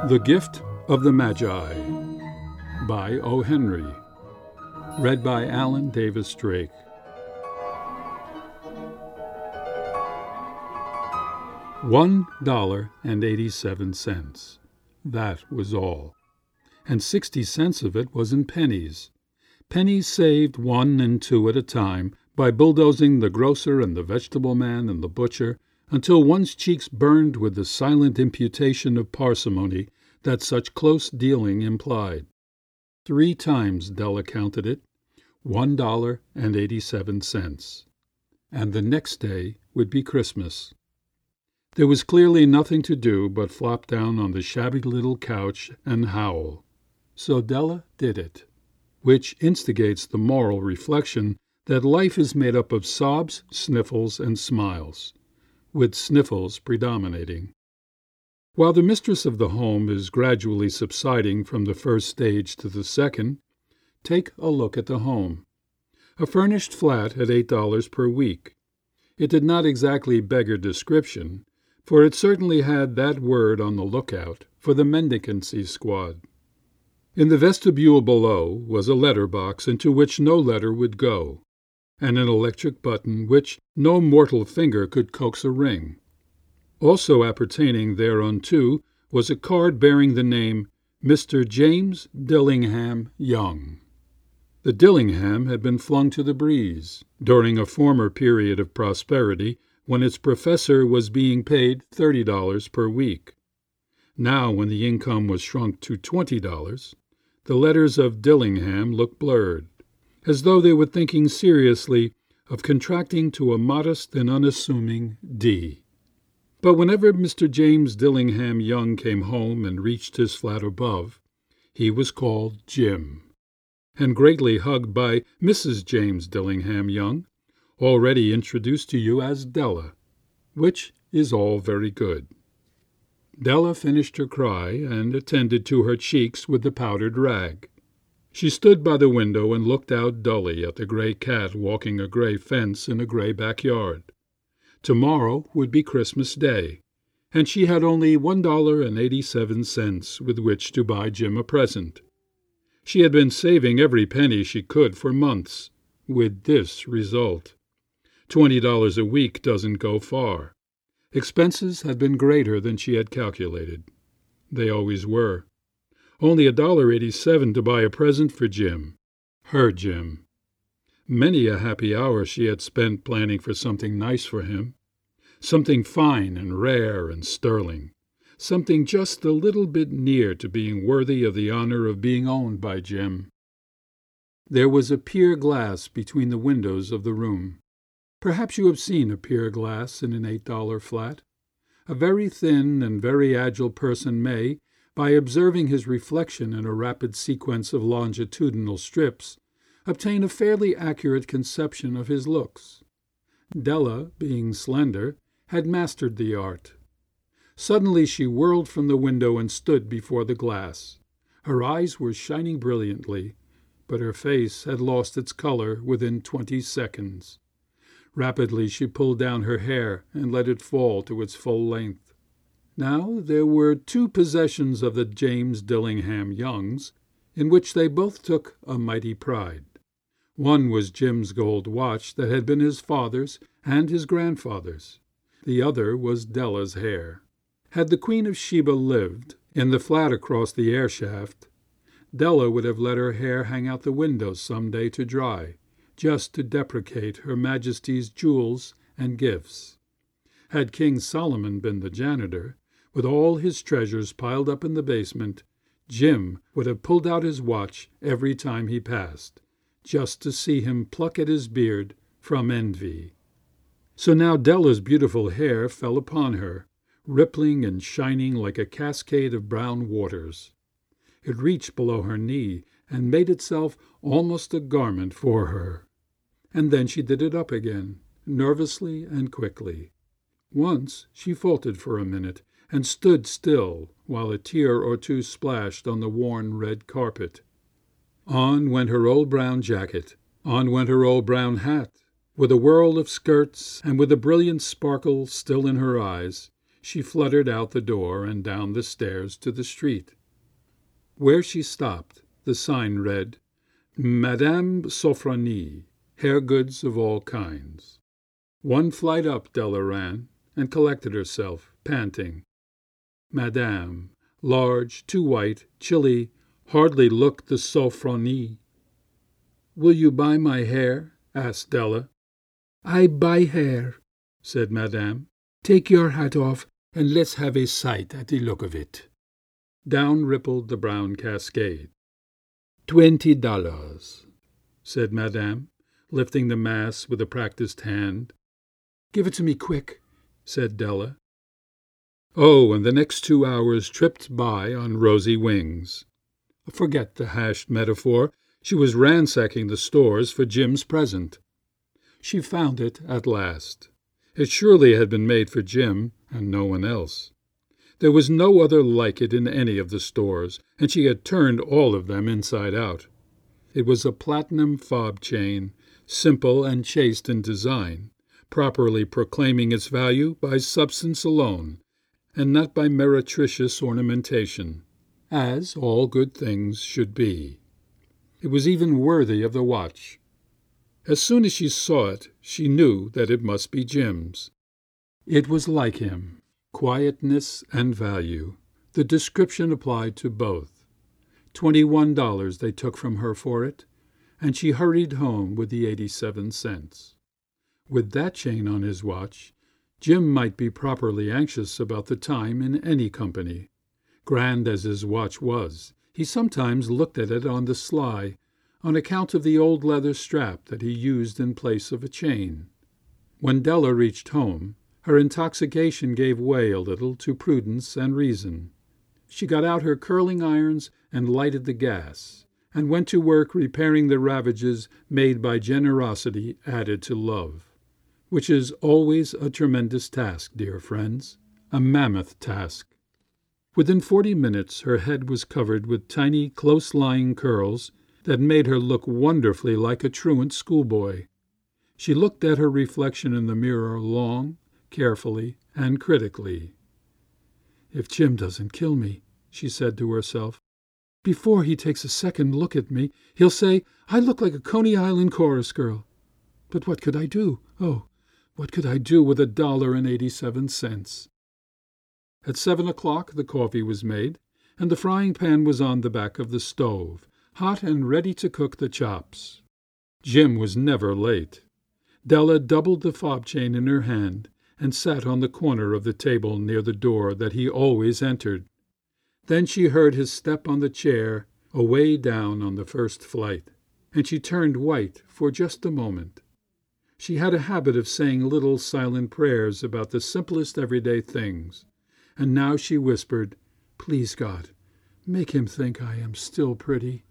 The Gift of the Magi by O. Henry. Read by Alan Davis Drake. $1.87. That was all. And 60 cents of it was in pennies. Pennies saved 1 and 2 at a time by bulldozing the grocer and the vegetable man and the butcher until one's cheeks burned with the silent imputation of parsimony that such close dealing implied. 3 times Della counted it, $1.87. And the next day would be Christmas. There was clearly nothing to do but flop down on the shabby little couch and howl. So Della did it, which instigates the moral reflection that life is made up of sobs, sniffles, and smiles, with sniffles predominating. While the mistress of the home is gradually subsiding from the first stage to the second, take a look at the home. A furnished flat at $8 per week. It did not exactly beggar description, for it certainly had that word on the lookout for the mendicancy squad. In the vestibule below was a letter box into which no letter would go, and an electric button which no mortal finger could coax a ring. Also appertaining thereunto was a card bearing the name Mr. James Dillingham Young. The Dillingham had been flung to the breeze during a former period of prosperity when its professor was being paid $30 per week. Now, when the income was shrunk to $20, the letters of Dillingham looked blurred, as though they were thinking seriously of contracting to a modest and unassuming D. But whenever Mr. James Dillingham Young came home and reached his flat above, he was called Jim, and greatly hugged by Mrs. James Dillingham Young, already introduced to you as Della, which is all very good. Della finished her cry and attended to her cheeks with the powdered rag. She stood by the window and looked out dully at the gray cat walking a gray fence in a gray backyard. Tomorrow would be Christmas Day, and she had only $1.87 with which to buy Jim a present. She had been saving every penny she could for months, with this result. $20 a week doesn't go far. Expenses had been greater than she had calculated. They always were. Only $1.87 to buy a present for Jim. Her Jim. Many a happy hour she had spent planning for something nice for him. Something fine and rare and sterling. Something just a little bit near to being worthy of the honor of being owned by Jim. There was a pier glass between the windows of the room. Perhaps you have seen a pier glass in an $8 flat. A very thin and very agile person may, by observing his reflection in a rapid sequence of longitudinal strips, obtain a fairly accurate conception of his looks. Della, being slender, had mastered the art. Suddenly she whirled from the window and stood before the glass. Her eyes were shining brilliantly, but her face had lost its color within 20 seconds. Rapidly she pulled down her hair and let it fall to its full length. Now there were 2 possessions of the James Dillingham Youngs in which they both took a mighty pride. One was Jim's gold watch that had been his father's and his grandfather's. The other was Della's hair. Had the Queen of Sheba lived in the flat across the air shaft, Della would have let her hair hang out the window some day to dry, just to deprecate Her Majesty's jewels and gifts. Had King Solomon been the janitor, with all his treasures piled up in the basement, Jim would have pulled out his watch every time he passed, just to see him pluck at his beard from envy. So now Della's beautiful hair fell upon her, rippling and shining like a cascade of brown waters. It reached below her knee and made itself almost a garment for her. And then she did it up again, nervously and quickly. Once she faltered for a minute and stood still while a tear or two splashed on the worn red carpet. On went her old brown jacket, on went her old brown hat. With a whirl of skirts and with a brilliant sparkle still in her eyes, She fluttered out the door and down the stairs to the street. Where she stopped, the sign read, Madame Sofronie, hair goods of all kinds. One flight up Della ran, and collected herself, panting. Madame, large, too white, chilly, hardly looked the Sofronie. "Will you buy my hair?" asked Della. "I buy hair," said Madame. "Take your hat off, and let's have a sight at the look of it." Down rippled the brown cascade. $20, said Madame, lifting the mass with a practised hand. "Give it to me quick," said Della. Oh, and the next 2 hours tripped by on rosy wings. Forget the hashed metaphor. She was ransacking the stores for Jim's present. She found it at last. It surely had been made for Jim and no one else. There was no other like it in any of the stores, and she had turned all of them inside out. It was a platinum fob chain, simple and chaste in design, properly proclaiming its value by substance alone, and not by meretricious ornamentation, as all good things should be. It was even worthy of the watch. As soon as she saw it, she knew that it must be Jim's. It was like him, quietness and value. The description applied to both. $21 they took from her for it, and she hurried home with the 87 cents. With that chain on his watch, Jim might be properly anxious about the time in any company. Grand as his watch was, he sometimes looked at it on the sly, on account of the old leather strap that he used in place of a chain. When Della reached home, her intoxication gave way a little to prudence and reason. She got out her curling irons and lighted the gas, and went to work repairing the ravages made by generosity added to love, which is always a tremendous task, dear friends, a mammoth task. Within 40 minutes her head was covered with tiny, close-lying curls that made her look wonderfully like a truant schoolboy. She looked at her reflection in the mirror long, carefully, and critically. "If Jim doesn't kill me," she said to herself, "before he takes a second look at me, he'll say I look like a Coney Island chorus girl. But what could I do? Oh, what could I do with $1.87? At 7 o'clock the coffee was made, and the frying pan was on the back of the stove, hot and ready to cook the chops. Jim was never late. Della doubled the fob chain in her hand and sat on the corner of the table near the door that he always entered. Then she heard his step on the chair away down on the first flight, and she turned white for just a moment. She had a habit of saying little silent prayers about the simplest everyday things, and now she whispered, "Please, God, make him think I am still pretty."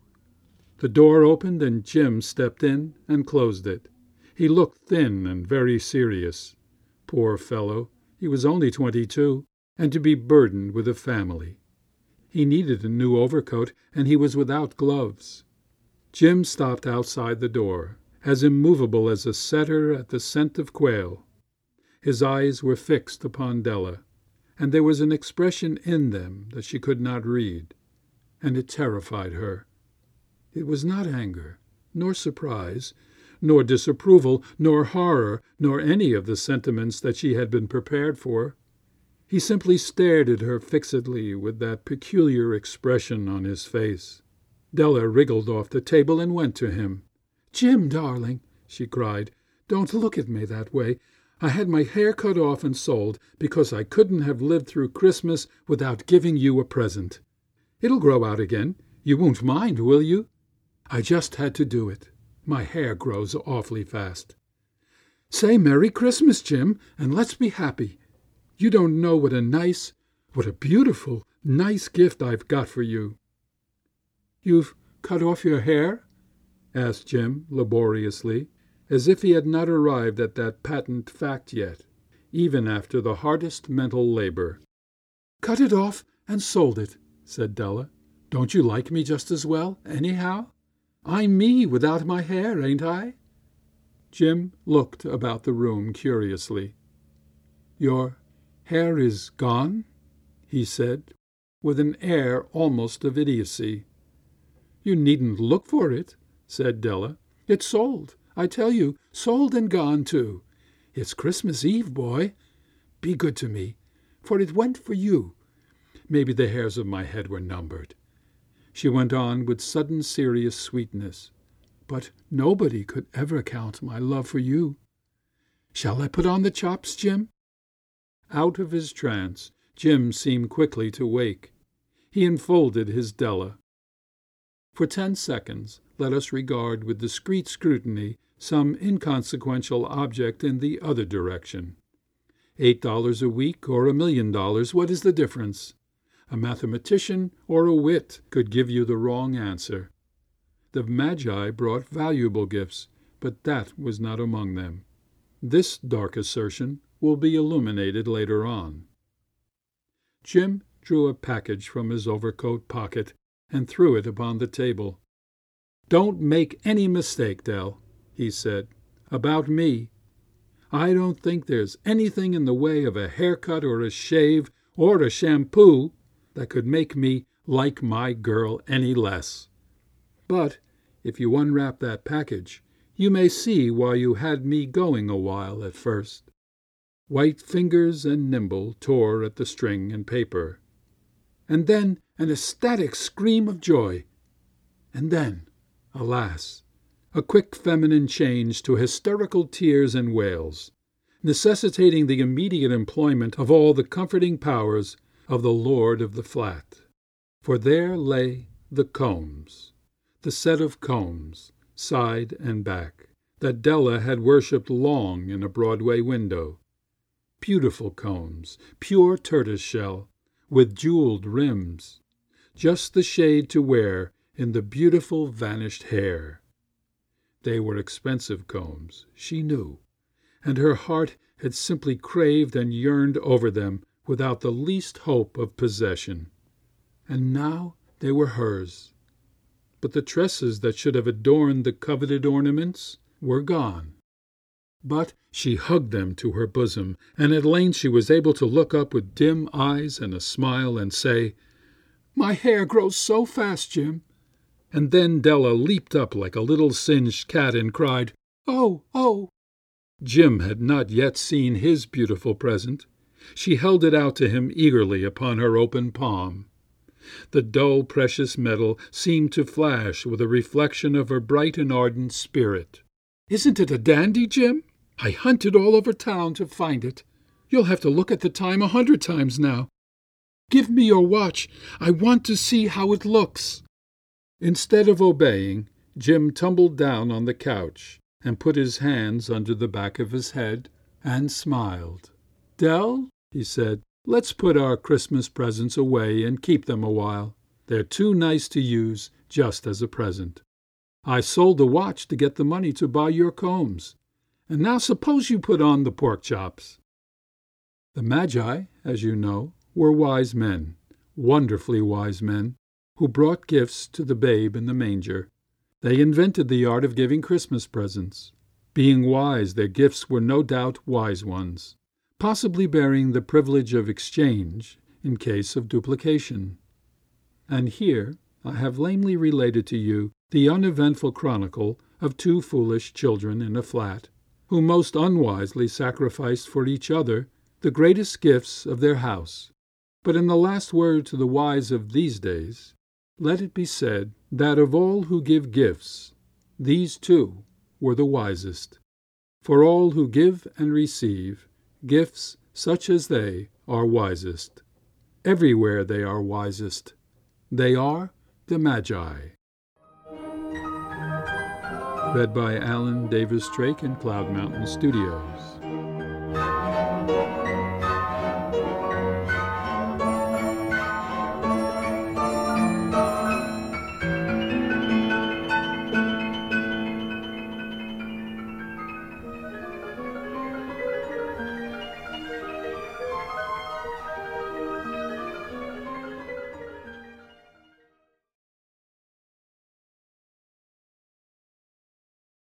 The door opened and Jim stepped in and closed it. He looked thin and very serious. Poor fellow, he was only 22, and to be burdened with a family. He needed a new overcoat, and he was without gloves. Jim stopped outside the door, as immovable as a setter at the scent of quail. His eyes were fixed upon Della, and there was an expression in them that she could not read, and it terrified her. It was not anger, nor surprise, nor disapproval, nor horror, nor any of the sentiments that she had been prepared for. He simply stared at her fixedly with that peculiar expression on his face. Della wriggled off the table and went to him. "Jim, darling," she cried, "don't look at me that way. I had my hair cut off and sold because I couldn't have lived through Christmas without giving you a present. It'll grow out again. You won't mind, will you? I just had to do it. My hair grows awfully fast. Say Merry Christmas, Jim, and let's be happy. You don't know what a beautiful, nice gift I've got for you." "You've cut off your hair?" asked Jim laboriously, as if he had not arrived at that patent fact yet, even after the hardest mental labor. "Cut it off and sold it," said Della. "Don't you like me just as well, anyhow? I'm me without my hair, ain't I?" Jim looked about the room curiously. "Your hair is gone?" he said, with an air almost of idiocy. "You needn't look for it," said Della. "It's sold, I tell you, sold and gone too. It's Christmas Eve, boy. Be good to me, for it went for you. Maybe the hairs of my head were numbered." She went on with sudden serious sweetness. "But nobody could ever count my love for you. Shall I put on the chops, Jim?" Out of his trance, Jim seemed quickly to wake. He enfolded his Della. For 10 seconds let us regard with discreet scrutiny some inconsequential object in the other direction. $8 a week or $1,000,000, what is the difference? A mathematician or a wit could give you the wrong answer. The Magi brought valuable gifts, but that was not among them. This dark assertion will be illuminated later on. Jim drew a package from his overcoat pocket and threw it upon the table. "Don't make any mistake, Dell," he said, "about me. I don't think there's anything in the way of a haircut or a shave or a shampoo that could make me like my girl any less. But if you unwrap that package, you may see why you had me going a while at first." White fingers and nimble tore at the string and paper. And then an ecstatic scream of joy. And then, alas, a quick feminine change to hysterical tears and wails, necessitating the immediate employment of all the comforting powers of the lord of the flat. For there lay the combs, the set of combs, side and back, that Della had worshipped long in a Broadway window. Beautiful combs, pure tortoiseshell, with jeweled rims, just the shade to wear in the beautiful vanished hair. They were expensive combs, she knew, and her heart had simply craved and yearned over them without the least hope of possession. And now they were hers. But the tresses that should have adorned the coveted ornaments were gone. But she hugged them to her bosom, and at length she was able to look up with dim eyes and a smile and say, "My hair grows so fast, Jim." And then Della leaped up like a little singed cat and cried, "Oh, oh!" Jim had not yet seen his beautiful present. She held it out to him eagerly upon her open palm. The dull, precious metal seemed to flash with a reflection of her bright and ardent spirit. "Isn't it a dandy, Jim? I hunted all over town to find it. You'll have to look at the time 100 times now. Give me your watch. I want to see how it looks." Instead of obeying, Jim tumbled down on the couch and put his hands under the back of his head and smiled. "Dell," he said, "let's put our Christmas presents away and keep them a while. They're too nice to use just as a present. I sold the watch to get the money to buy your combs. And now suppose you put on the pork chops." The Magi, as you know, were wise men, wonderfully wise men, who brought gifts to the babe in the manger. They invented the art of giving Christmas presents. Being wise, their gifts were no doubt wise ones, possibly bearing the privilege of exchange in case of duplication. And here I have lamely related to you the uneventful chronicle of 2 foolish children in a flat, who most unwisely sacrificed for each other the greatest gifts of their house. But in the last word to the wise of these days, let it be said that of all who give gifts, these 2 were the wisest. For all who give and receive gifts such as they are wisest. Everywhere they are wisest. They are the Magi. Read by Alan Davis Drake in Cloud Mountain Studios.